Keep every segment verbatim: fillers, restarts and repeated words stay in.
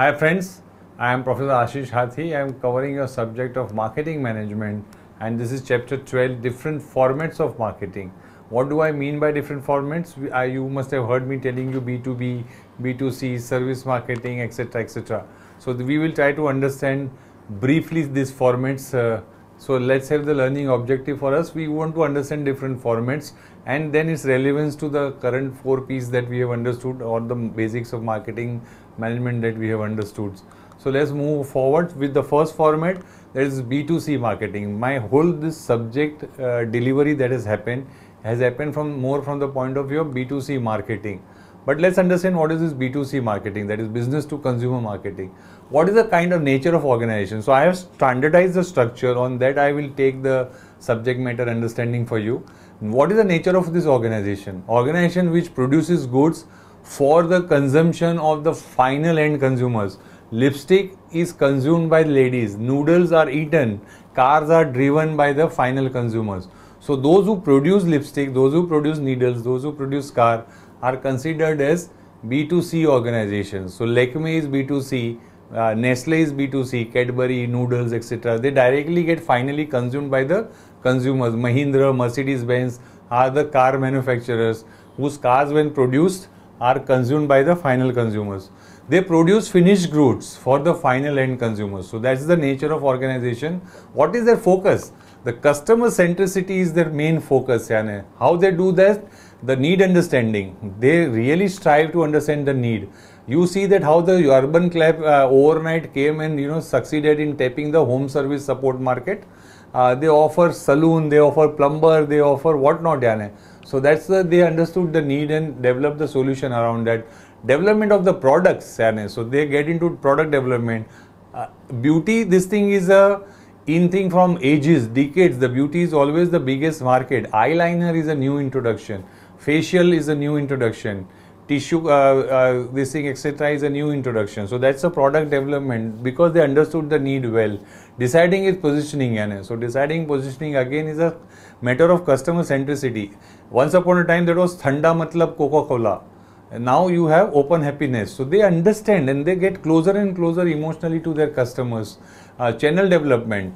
Hi friends, I am Professor Ashish Hathi. I am covering a subject of marketing management, and this is chapter twelve, different formats of marketing. What do I mean by different formats? We, I, you must have heard me telling you B two B, B two C, service marketing, et cetera, et cetera. So we will try to understand briefly these formats. Uh, so let's have the learning objective for us. We want to understand different formats and then its relevance to the current four P's that we have understood, or the basics of marketing management that we have understood. So let's move forward with the first format, that is B two C marketing. My whole this subject uh, delivery that has happened has happened from more from the point of view of B two C marketing. But let's understand what is this B two C marketing, that is business to consumer marketing. What is the kind of nature of organization? So I have standardized the structure. On that I will take the subject matter understanding for you. What is the nature of this organization? Organization which produces goods for the consumption of the final end consumers. Lipstick is consumed by ladies, noodles are eaten, cars are driven by the final consumers. So those who produce lipstick, those who produce needles, those who produce car are considered as B two C organizations. So Lakme is B two C, uh, Nestle is B two C, Cadbury, noodles, et cetera. They directly get finally consumed by the consumers. Mahindra, Mercedes-Benz are the car manufacturers whose cars, when produced, are consumed by the final consumers. They produce finished goods for the final end consumers. So that's the nature of organization. What is their focus? The customer centricity is their main focus. Yani. How they do that? The need understanding. They really strive to understand the need. You see that how the Urban Club uh, overnight came and you know succeeded in tapping the home service support market. Uh, they offer saloon, they offer plumber, they offer whatnot. Yani. So that's the, they understood the need and developed the solution around that. Development of the products. Yani. So they get into product development. Uh, beauty, this thing is a in thing from ages, decades. The beauty is always the biggest market. Eyeliner is a new introduction. Facial is a new introduction. Tissue, uh, uh, this thing, et cetera is a new introduction. So that's a product development because they understood the need well. Deciding is positioning. Yani. So deciding positioning again is a matter of customer centricity. Once upon a time that was Thanda matlab Coca-Cola. And now you have open happiness. So they understand and they get closer and closer emotionally to their customers. Uh, channel development.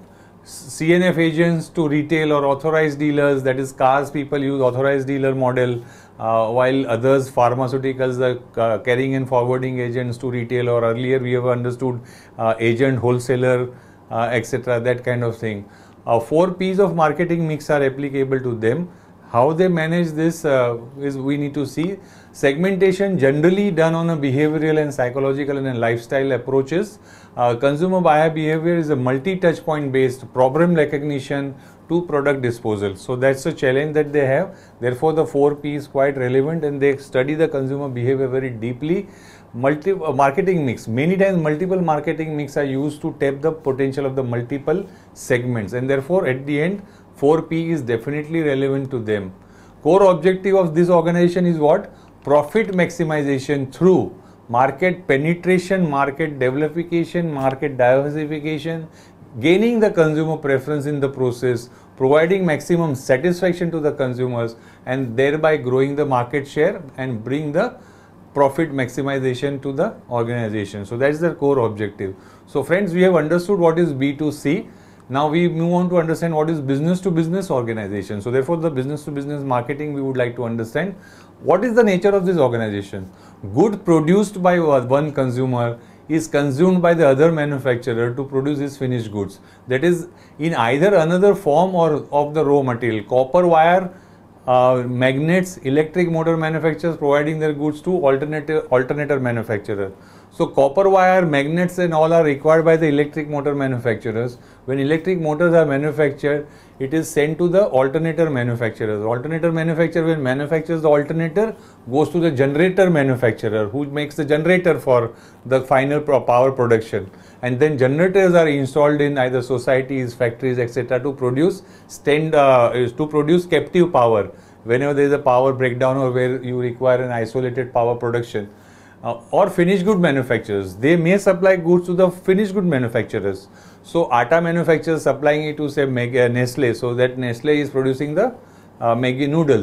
C N F agents to retail or authorized dealers, that is cars people use authorized dealer model, uh, while others pharmaceuticals, the uh, carrying and forwarding agents to retail, or earlier we have understood uh, agent, wholesaler, uh, et cetera, that kind of thing. Uh, four P's of marketing mix are applicable to them. How they manage this uh, is we need to see. Segmentation generally done on a behavioral and psychological and lifestyle approaches. Uh, consumer buyer behavior is a multi-touch point based problem recognition to product disposal. So that's a challenge that they have. Therefore, the four P is quite relevant and they study the consumer behavior very deeply. Multi uh, marketing mix. Many times multiple marketing mix are used to tap the potential of the multiple segments, and therefore at the end four P is definitely relevant to them. Core objective of this organization is what? Profit maximization through market penetration, market development, market diversification, gaining the consumer preference in the process, providing maximum satisfaction to the consumers, and thereby growing the market share and bring the profit maximization to the organization. So that's the core objective. So friends, we have understood what is B two C. Now we move on to understand what is business to business organization. So therefore the business to business marketing we would like to understand. What is the nature of this organization? Good produced by one consumer is consumed by the other manufacturer to produce his finished goods. That is in either another form or of the raw material. Copper wire, uh, magnets, electric motor manufacturers providing their goods to alternative alternator manufacturer. So copper wire, magnets and all are required by the electric motor manufacturers. When electric motors are manufactured, it is sent to the alternator manufacturers. Alternator manufacturer, when manufactures the alternator, goes to the generator manufacturer who makes the generator for the final power production. And then generators are installed in either societies, factories, et cetera to produce stand, uh, to produce captive power whenever there is a power breakdown or where you require an isolated power production. Uh, or finished good manufacturers, they may supply goods to the finished good manufacturers. So atta manufacturers supplying it to say Nestle, so that Nestle is producing the uh, Maggi noodles.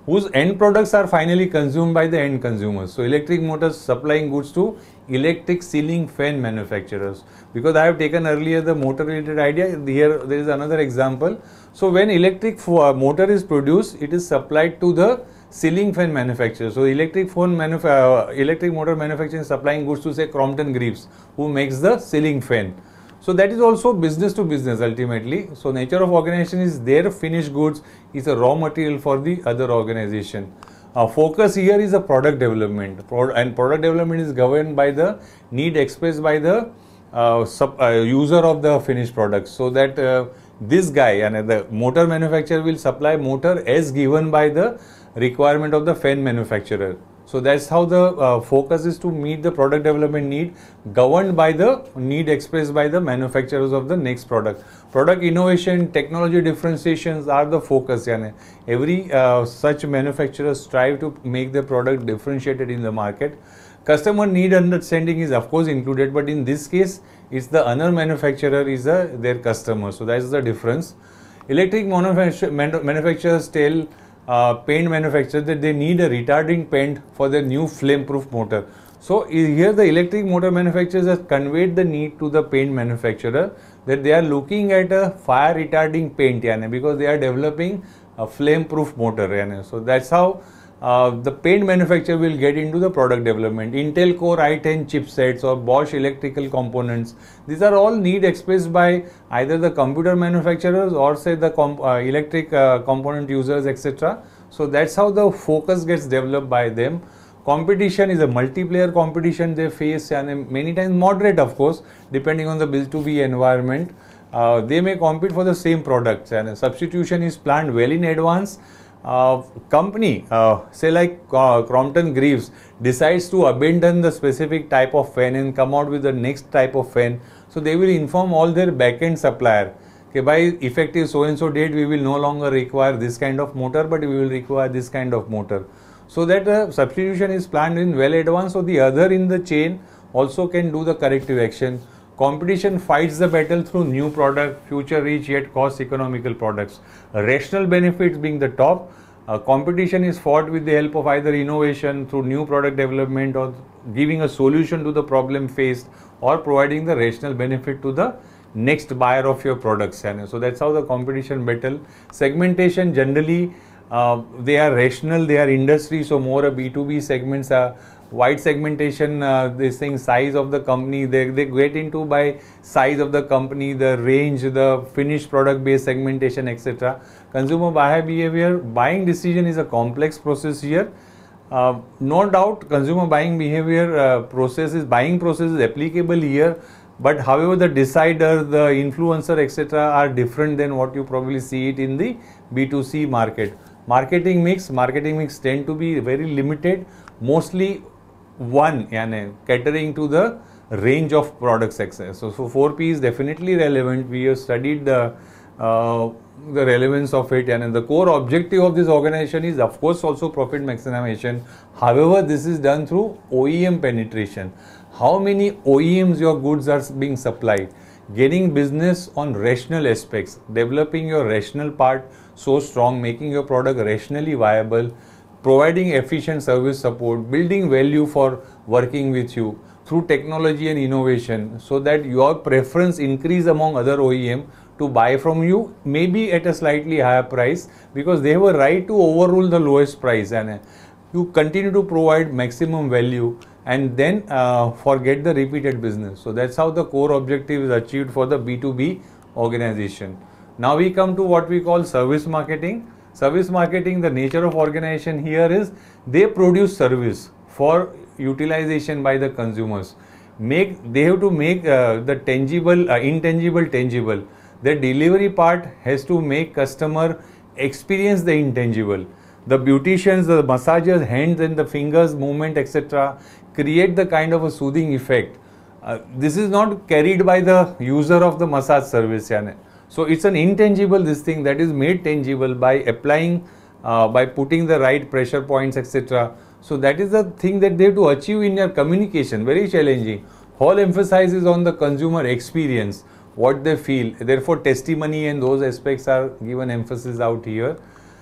whose end products are finally consumed by the end consumers. So electric motors supplying goods to electric ceiling fan manufacturers. Because I have taken earlier the motor related idea, here there is another example. So when electric motor is produced, it is supplied to the ceiling fan manufacturer. So electric phone manuf uh, electric motor manufacturing supplying goods to say Crompton Greaves, who makes the ceiling fan. So that is also business to business ultimately. So nature of organization is their finished goods is a raw material for the other organization. Uh, focus here is a product development, Pro and product development is governed by the need expressed by the uh, sub, uh, user of the finished product. So that uh, this guy and the motor manufacturer will supply motor as given by the requirement of the fan manufacturer. So that's how the uh, focus is to meet the product development need governed by the need expressed by the manufacturers of the next product. Product innovation, technology differentiations are the focus. Yani. Every uh, such manufacturers strive to make the product differentiated in the market. Customer need understanding is of course included, but in this case, it's the other manufacturer is a, their customer. So that's the difference. Electric manufacturers tell Uh, paint manufacturers that they need a retarding paint for their new flame-proof motor. So here the electric motor manufacturers have conveyed the need to the paint manufacturer that they are looking at a fire retarding paint, yani, because they are developing a flame-proof motor. Yani. So that's how uh, the paint manufacturer will get into the product development. Intel Core i ten chipsets or Bosch electrical components, these are all need expressed by either the computer manufacturers or say the comp uh, electric uh, component users, et cetera. So that's how the focus gets developed by them. Competition is a multiplayer competition they face, and many times moderate, of course, depending on the B two B environment. Uh, they may compete for the same products, and substitution is planned well in advance. Uh, company, uh, say like uh, Crompton Greaves, decides to abandon the specific type of fan and come out with the next type of fan. So they will inform all their back-end supplier, okay, by effective so and so date we will no longer require this kind of motor, but we will require this kind of motor. So that uh, substitution is planned in well advance, so the other in the chain also can do the corrective action. Competition fights the battle through new product, future reach yet cost economical products. Rational benefits being the top. Uh, competition is fought with the help of either innovation through new product development or giving a solution to the problem faced or providing the rational benefit to the next buyer of your products. So that's how the competition battle. Segmentation generally uh, they are rational, they are industry, so more a B two B segments are wide segmentation, uh, this thing, size of the company, they, they get into by size of the company, the range, the finished product based segmentation, et cetera. Consumer buyer behavior, buying decision is a complex process here. Uh, no doubt consumer buying behavior uh, process is, buying process is applicable here, but however the decider, the influencer, et cetera are different than what you probably see it in the B two C market. Marketing mix, marketing mix tend to be very limited, mostly one, yani, catering to the range of products access. So, so four P is definitely relevant. We have studied the uh, the relevance of it, and the core objective of this organization is of course also profit maximization. However, this is done through O E M penetration. How many O E Ms your goods are being supplied? Getting business on rational aspects, developing your rational part so strong, making your product rationally viable, providing efficient service support, building value for working with you through technology and innovation, so that your preference increase among other O E M to buy from you, maybe at a slightly higher price, because they have a right to overrule the lowest price, and you continue to provide maximum value and then uh, forget the repeated business. So that's how the core objective is achieved for the B two B organization. Now we come to what we call service marketing. Service marketing, the nature of organization here is they produce service for utilization by the consumers. Make they have to make uh, the tangible, uh, intangible tangible. The delivery part has to make customer experience the intangible. The beauticians, the massagers, hands and the fingers movement, et cetera create the kind of a soothing effect. Uh, this is not carried by the user of the massage service. Yani. So it's an intangible this thing that is made tangible by applying, uh, by putting the right pressure points, et cetera. So that is the thing that they have to achieve in their communication. Very challenging. Whole emphasis is on the consumer experience, what they feel. Therefore, testimony and those aspects are given emphasis out here.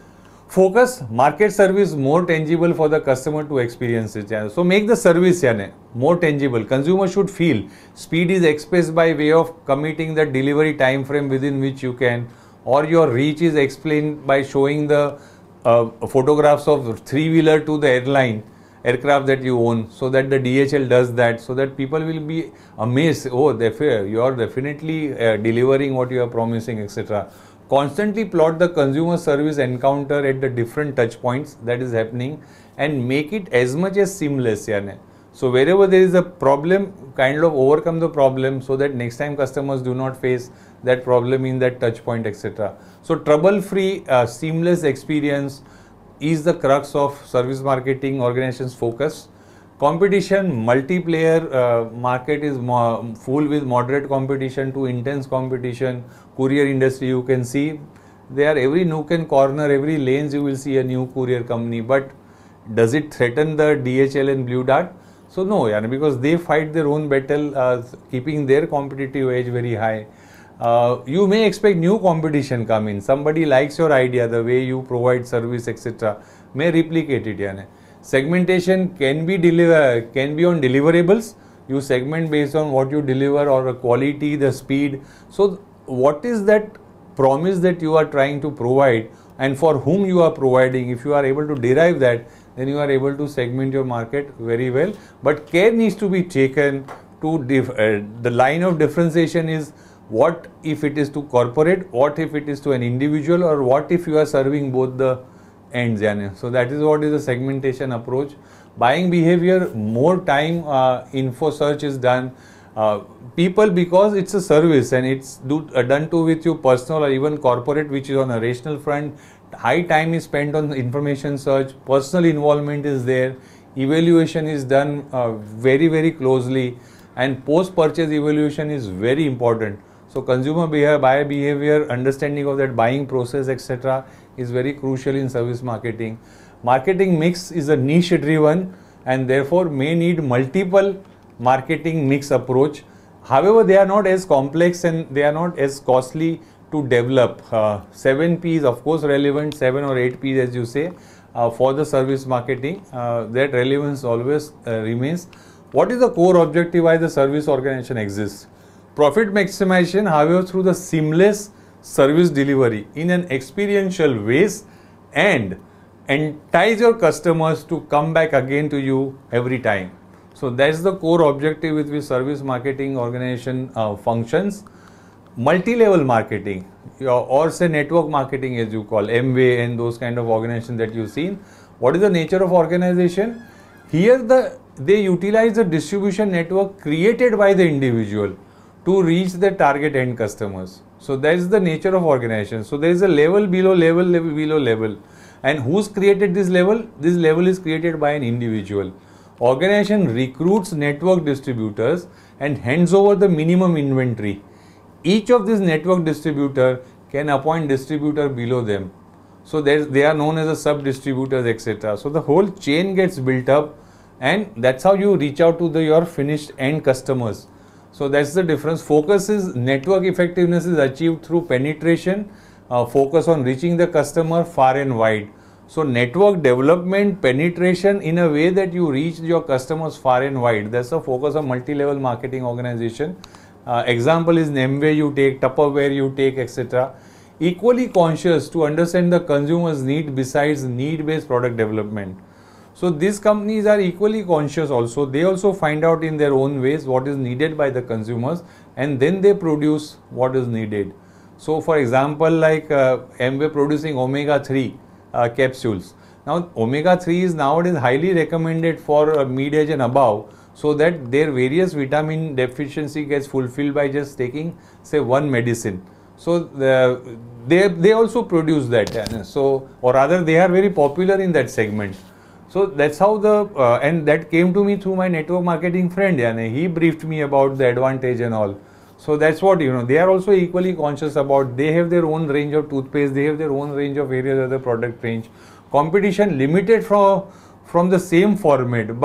Focus market service more tangible for the customer to experience it. So make the service yaane, more tangible. Consumer should feel speed is expressed by way of committing the delivery time frame within which you can, or your reach is explained by showing the uh, photographs of three wheeler to the airline aircraft that you own, so that the D H L does that, so that people will be amazed. Oh, you are definitely uh, delivering what you are promising, et cetera. Constantly plot the consumer service encounter at the different touch points that is happening and make it as much as seamless. Yani. So wherever there is a problem, kind of overcome the problem so that next time customers do not face that problem in that touch point, et cetera. So trouble-free, uh, seamless experience is the crux of service marketing organization's focus. Competition, multiplayer uh, market is full with moderate competition to intense competition. Courier industry, you can see there every nook and corner, every lanes you will see a new courier company. But does it threaten the D H L and Blue Dart? So no, yani, because they fight their own battle, uh, keeping their competitive edge very high. Uh, you may expect new competition come in. Somebody likes your idea, the way you provide service, et cetera. May replicate it. Yani. Segmentation can be deliver can be on deliverables. You segment based on what you deliver or the quality, the speed. So what is that promise that you are trying to provide and for whom you are providing? If you are able to derive that, then you are able to segment your market very well. But care needs to be taken to dif uh, the line of differentiation is what if it is to corporate, what if it is to an individual, or what if you are serving both the ends. So that is what is the segmentation approach. Buying behavior, more time uh, info search is done. Uh, people, because it's a service and it's do, uh, done to with you personal or even corporate, which is on a rational front, high time is spent on information search, personal involvement is there, evaluation is done uh, very very closely, and post purchase evaluation is very important. So consumer behavior, buyer behavior, understanding of that buying process, et cetera is very crucial in service marketing. Marketing mix is a niche driven and therefore may need multiple marketing mix approach. However, they are not as complex and they are not as costly to develop. Uh, seven P's of course relevant, seven or eight P's as you say uh, for the service marketing. Uh, that relevance always uh, remains. What is the core objective why the service organization exists? Profit maximization, however, through the seamless service delivery in an experiential ways and entice your customers to come back again to you every time. So that's the core objective with which service marketing organization uh, functions. Multi-level marketing or say network marketing as you call, M W A and those kind of organizations that you've seen. What is the nature of organization? Here the they utilize the distribution network created by the individual to reach the target end customers. So that is the nature of organization. So there is a level below level, level below level. And who's created this level? This level is created by an individual. Organization recruits network distributors and hands over the minimum inventory. Each of these network distributor can appoint distributor below them. So they are known as a sub-distributors, et cetera. So the whole chain gets built up and that's how you reach out to the, your finished end customers. So that's the difference. Focus is network effectiveness is achieved through penetration, uh, focus on reaching the customer far and wide. So network development, penetration in a way that you reach your customers far and wide. That's the focus of multi-level marketing organization. Uh, example is M W A you take, Tupperware you take, et cetera. Equally conscious to understand the consumer's need besides need-based product development. So these companies are equally conscious also. They also find out in their own ways what is needed by the consumers and then they produce what is needed. So for example, like uh, M W A producing omega three uh, capsules. Now omega three is nowadays highly recommended for uh, mid-age and above, so that their various vitamin deficiency gets fulfilled by just taking say one medicine. So the, they, they also produce that. So or rather they are very popular in that segment. So that's how the, uh, and that came to me through my network marketing friend, yani. He briefed me about the advantage and all. So that's what, you know, they are also equally conscious about, they have their own range of toothpaste, they have their own range of various other product range. Competition limited from, from the same format, but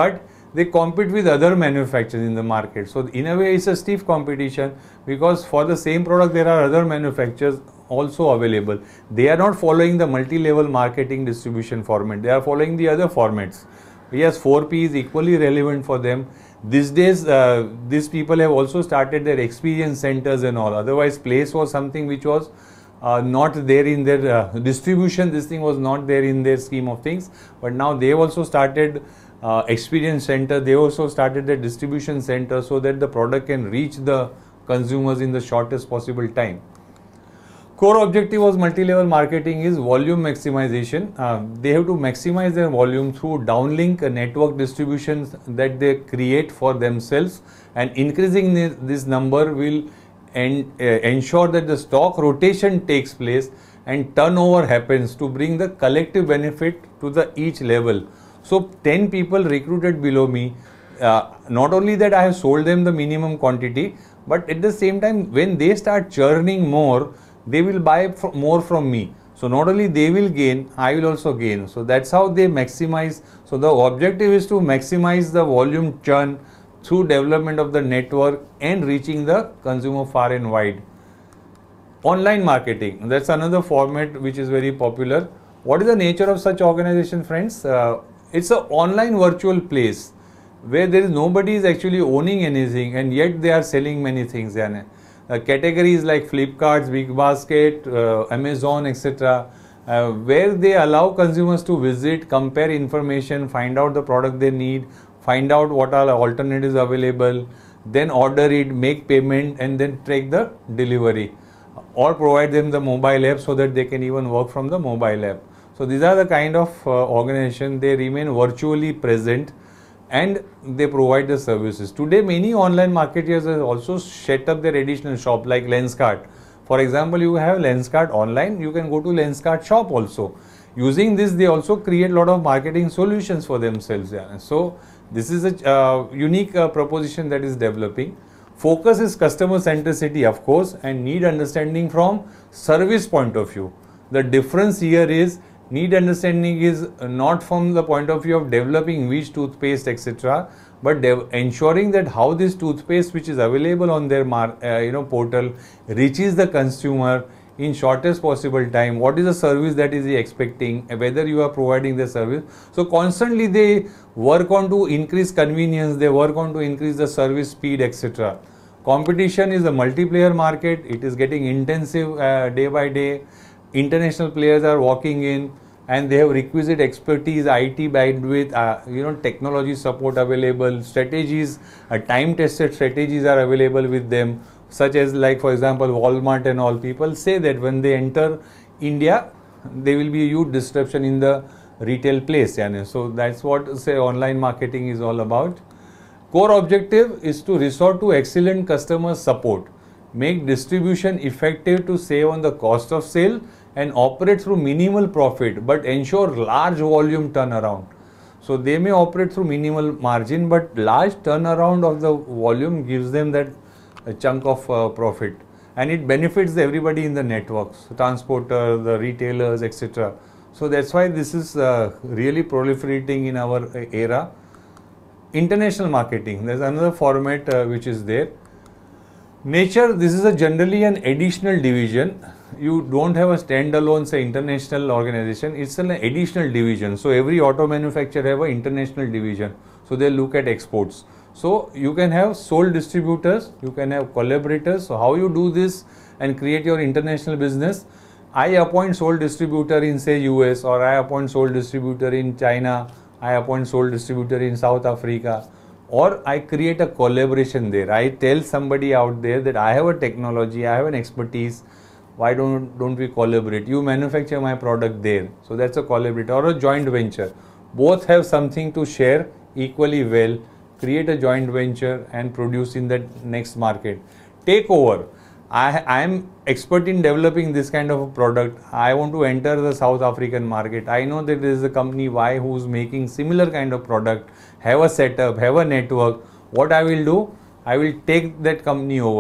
they compete with other manufacturers in the market. So in a way it's a stiff competition, because for the same product there are other manufacturers also available. They are not following the multi-level marketing distribution format, they are following the other formats. Yes, four P is equally relevant for them. These days uh, these people have also started their experience centers and all. Otherwise place was something which was uh, not there in their uh, distribution, this thing was not there in their scheme of things, but now they also started uh, experience center, they also started their distribution center, so that the product can reach the consumers in the shortest possible time. Core objective of multi-level marketing is volume maximization. Uh, they have to maximize their volume through downlink network distributions that they create for themselves, and increasing this, this number will en uh, ensure that the stock rotation takes place and turnover happens to bring the collective benefit to the each level. So ten people recruited below me, uh, not only that I have sold them the minimum quantity, but at the same time when they start churning more, they will buy fr more from me. So not only they will gain, I will also gain. So that's how they maximize. So the objective is to maximize the volume churn through development of the network and reaching the consumer far and wide. Online marketing, that's another format which is very popular. What is the nature of such organization, friends? Uh, it's an online virtual place where there is nobody is actually owning anything, and yet they are selling many things. Uh, categories like Flipkart, BigBasket, uh, Amazon, et cetera, uh, where they allow consumers to visit, compare information, find out the product they need, find out what are alternatives available, then order it, make payment, and then take the delivery, or provide them the mobile app so that they can even work from the mobile app. So these are the kind of uh, organization, they remain virtually present and they provide the services. Today many online marketers have also set up their additional shop like Lenskart. For example, you have Lenskart online, you can go to Lenskart shop also. Using this, they also create a lot of marketing solutions for themselves. Yeah. So this is a uh, unique uh, proposition that is developing. Focus is customer centricity, of course, and need understanding from service point of view. The difference here is need understanding is not from the point of view of developing which toothpaste, et cetera, but ensuring that how this toothpaste which is available on their mar uh, you know portal reaches the consumer in shortest possible time. What is the service that is he expecting, whether you are providing the service. So constantly they work on to increase convenience, they work on to increase the service speed, et cetera. Competition is a multiplayer market, it is getting intensive uh, day by day. International players are walking in and they have requisite expertise, I T bandwidth, uh, you know, technology support available, strategies, uh, time-tested strategies are available with them, such as like for example Walmart and all. People say that when they enter India, there will be a huge disruption in the retail place. Yani. So that's what say online marketing is all about. Core objective is to resort to excellent customer support, make distribution effective to save on the cost of sale and operate through minimal profit but ensure large volume turnaround. So they may operate through minimal margin, but large turnaround of the volume gives them that a chunk of uh, profit, and it benefits everybody in the networks, the transporter, the retailers, et cetera. So that's why this is uh, really proliferating in our uh, era. International marketing, there's another format uh, which is there. Nature, this is a generally an additional division. You don't have a standalone say international organization, it's an additional division. So every auto manufacturer have an international division, so they look at exports. So you can have sole distributors, you can have collaborators. So how you do this and create your international business? I appoint sole distributor in say U S, or I appoint sole distributor in China, I appoint sole distributor in South Africa, or I create a collaboration there. I tell somebody out there that I have a technology, I have an expertise, why don't, don't we collaborate? You manufacture my product there. So that's a collaborator or a joint venture. Both have something to share equally well, create a joint venture and produce in that next market. Take over. I, I am expert in developing this kind of a product. I want to enter the South African market. I know that there is a company Y who's making similar kind of product, have a setup, have a network. What I will do, I will take that company over.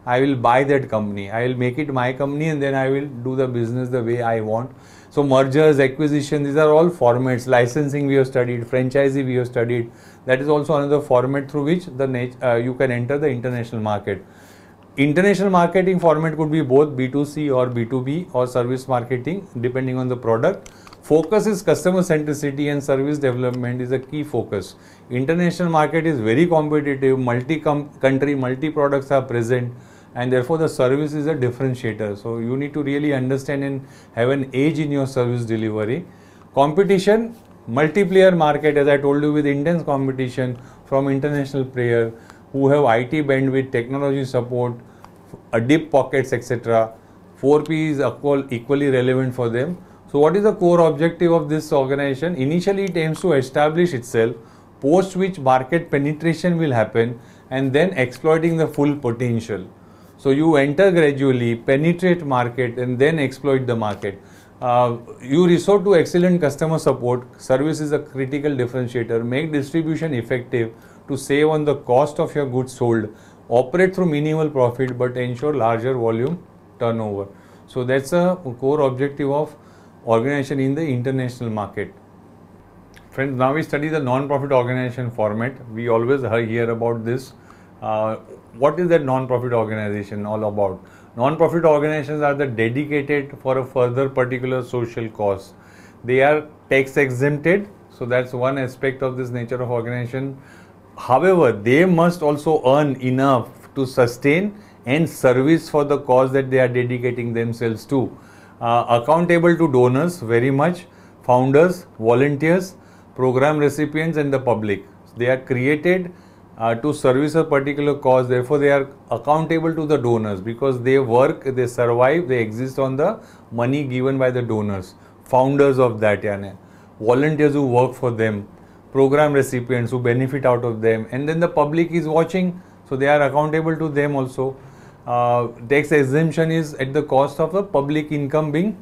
I will buy that company. I will make it my company and then I will do the business the way I want. So mergers, acquisition, these are all formats. Licensing we have studied, franchisee we have studied. That is also another format through which the uh, you can enter the international market. International marketing format could be both B two C or B two B or service marketing depending on the product. Focus is customer centricity and service development is a key focus. International market is very competitive, multi-country, multi-products are present, and therefore the service is a differentiator. So you need to really understand and have an edge in your service delivery. Competition, multiplayer market, as I told you, with intense competition from international players who have I T bandwidth, technology support, a deep pockets, et cetera. four P is equal, equally relevant for them. So what is the core objective of this organization? Initially it aims to establish itself, post which market penetration will happen, and then exploiting the full potential. So you enter gradually, penetrate market, and then exploit the market. Uh, you resort to excellent customer support. Service is a critical differentiator. Make distribution effective to save on the cost of your goods sold. Operate through minimal profit but ensure larger volume turnover. So that's a core objective of organization in the international market. Friends, now we study the non-profit organization format. We always hear about this. Uh, what is that non-profit organization all about? Non-profit organizations are the dedicated for a further particular social cause. They are tax exempted, so that's one aspect of this nature of organization. However, they must also earn enough to sustain and service for the cause that they are dedicating themselves to. Uh, accountable to donors very much, founders, volunteers, program recipients and the public. They are created uh, to service a particular cause, therefore they are accountable to the donors because they work, they survive, they exist on the money given by the donors. Founders of that, yani, volunteers who work for them, program recipients who benefit out of them, and then the public is watching, so they are accountable to them also. Uh, tax exemption is at the cost of the public income being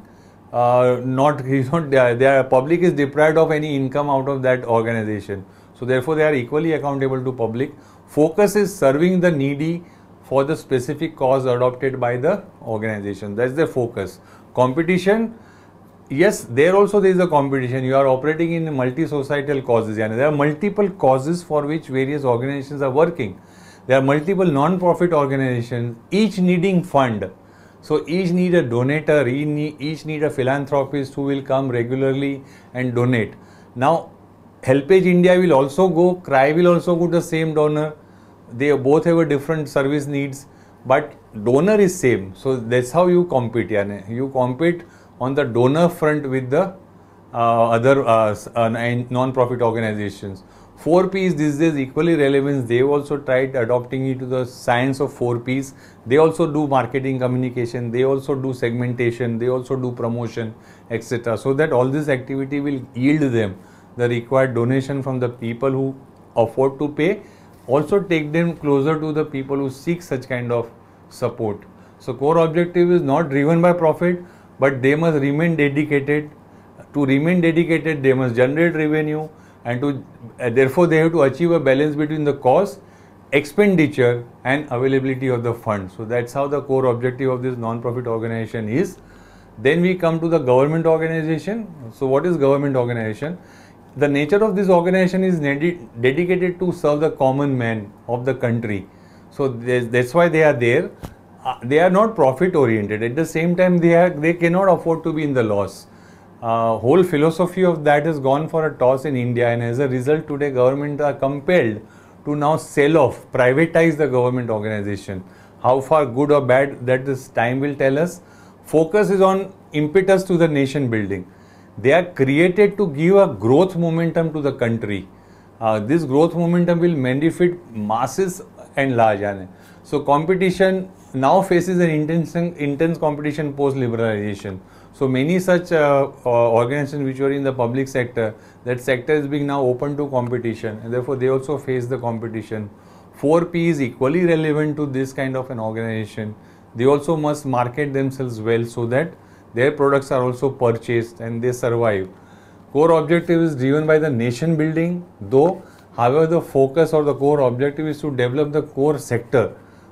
uh, not, you know, their public is deprived of any income out of that organization. So therefore they are equally accountable to public. Focus is serving the needy for the specific cause adopted by the organization. That's the focus. Competition, yes, there also there is a competition. You are operating in multi-societal causes. Yani there are multiple causes for which various organizations are working. There are multiple non-profit organizations, each needing fund. So each need a donator, each need a philanthropist who will come regularly and donate. Now, Helpage India will also go, C R I will also go to the same donor. They both have a different service needs, but donor is same. So that's how you compete. Yani. You compete on the donor front with the uh, other uh, uh, non-profit organizations. four Ps these days equally relevant. They also tried adopting it to the science of four Ps. They also do marketing communication, they also do segmentation, they also do promotion, et cetera. So that all this activity will yield them the required donation from the people who afford to pay, also take them closer to the people who seek such kind of support. So core objective is not driven by profit, but they must remain dedicated. To remain dedicated, they must generate revenue, and to uh, therefore they have to achieve a balance between the cost, expenditure and availability of the fund. So that's how the core objective of this non-profit organization is. Then we come to the government organization. So what is government organization? The nature of this organization is dedicated to serve the common man of the country. So that's why they are there. Uh, they are not profit oriented. At the same time, they are they cannot afford to be in the loss. Uh, whole philosophy of that has gone for a toss in India, and as a result today government are compelled to now sell off, privatize the government organization. How far good or bad, that this time will tell us. Focus is on impetus to the nation building. They are created to give a growth momentum to the country. Uh, this growth momentum will benefit masses and large. So competition now faces an intense, intense competition post liberalization. So many such uh, uh, organizations which were in the public sector, that sector is being now open to competition, and therefore they also face the competition. four P is equally relevant to this kind of an organization. They also must market themselves well so that their products are also purchased and they survive. Core objective is driven by the nation building, though however the focus or the core objective is to develop the core sector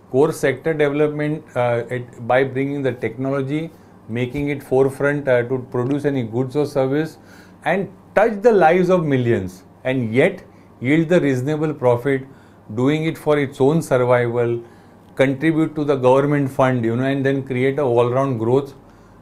core sector development uh, it, by bringing the technology, making it forefront uh, to produce any goods or service and touch the lives of millions, and yet yield the reasonable profit, doing it for its own survival, contribute to the government fund, you know, and then create a all-round growth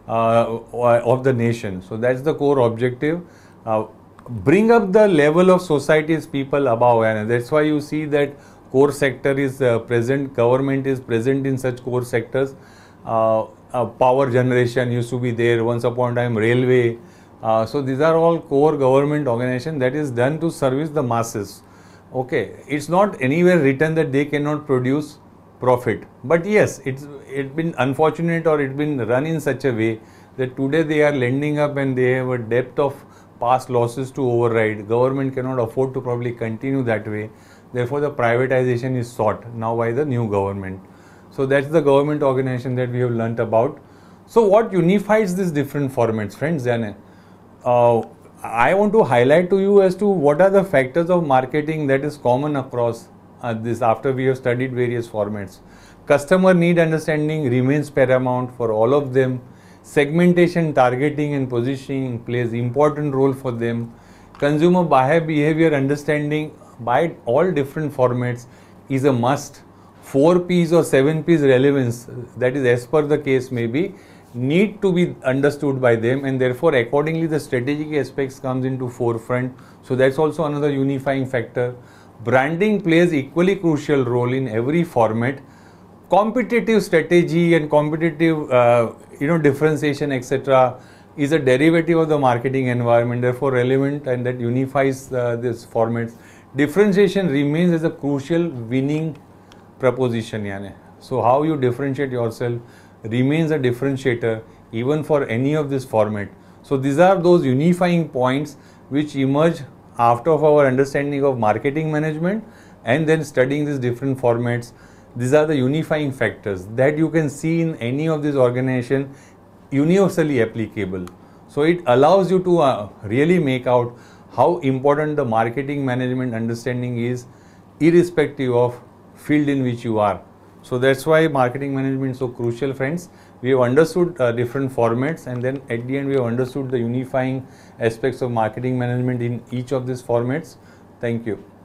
uh, of the nation. So that's the core objective. Uh, bring up the level of society's people above, and that's why you see that core sector is uh, present, government is present in such core sectors. Uh, uh, power generation used to be there once upon a time, railway. Uh, so these are all core government organization that is done to service the masses. Okay, it's not anywhere written that they cannot produce profit, but yes, it's it's been unfortunate, or it's been run in such a way that today they are lending up and they have a depth of past losses to override. Government cannot afford to probably continue that way. Therefore, the privatization is sought now by the new government. So that's the government organization that we have learnt about. So what unifies these different formats, friends? Then uh, I want to highlight to you as to what are the factors of marketing that is common across uh, this after we have studied various formats. Customer need understanding remains paramount for all of them. Segmentation, targeting and positioning plays important role for them. Consumer buyer behavior understanding by all different formats is a must. Four P's or seven P's relevance, that is as per the case may be, need to be understood by them, and therefore accordingly the strategic aspects comes into forefront. So that's also another unifying factor. Branding plays equally crucial role in every format. Competitive strategy and competitive uh, you know differentiation etc is a derivative of the marketing environment, therefore relevant, and that unifies uh, this formats. Differentiation remains as a crucial winning proposition. Yani. So how you differentiate yourself remains a differentiator even for any of this format. So these are those unifying points which emerge after our understanding of marketing management and then studying these different formats. These are the unifying factors that you can see in any of these organizations, universally applicable. So it allows you to uh, really make out how important the marketing management understanding is, irrespective of field in which you are. So that's why marketing management is so crucial, friends. We have understood uh, different formats, and then at the end we have understood the unifying aspects of marketing management in each of these formats. Thank you.